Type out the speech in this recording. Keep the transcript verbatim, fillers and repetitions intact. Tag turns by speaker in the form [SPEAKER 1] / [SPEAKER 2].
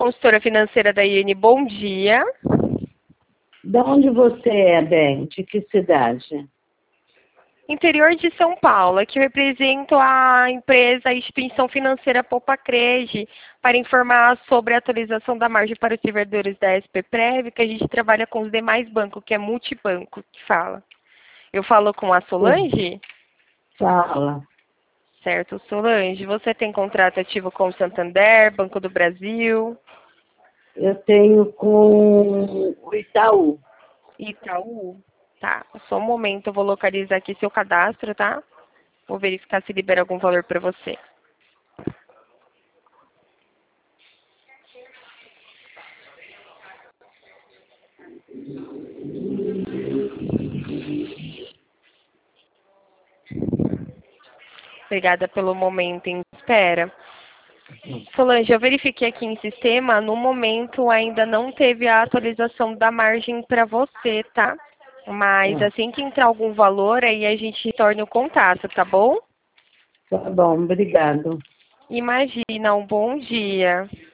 [SPEAKER 1] consultora financeira da I N. Bom dia.
[SPEAKER 2] De onde você é, Bem? De que cidade?
[SPEAKER 1] Interior de São Paulo. Aqui eu represento a empresa, a instituição financeira Poupacred, para informar sobre a atualização da margem para os servidores da S P Prev, que a gente trabalha com os demais bancos, que é multibanco, que fala. Eu falo com a Solange?
[SPEAKER 2] Fala.
[SPEAKER 1] Certo, Solange. Você tem contrato ativo com o Santander, Banco do Brasil?
[SPEAKER 2] Eu tenho com o Itaú.
[SPEAKER 1] Itaú? Tá, só um momento, eu vou localizar aqui seu cadastro, tá? Vou verificar se libera algum valor para você. Obrigada pelo momento em espera. Solange, eu verifiquei aqui em sistema, no momento ainda não teve a atualização da margem para você, tá? Mas assim que entrar algum valor, aí a gente torna o contato, tá bom?
[SPEAKER 2] Tá bom, obrigado.
[SPEAKER 1] Imagina, um bom dia.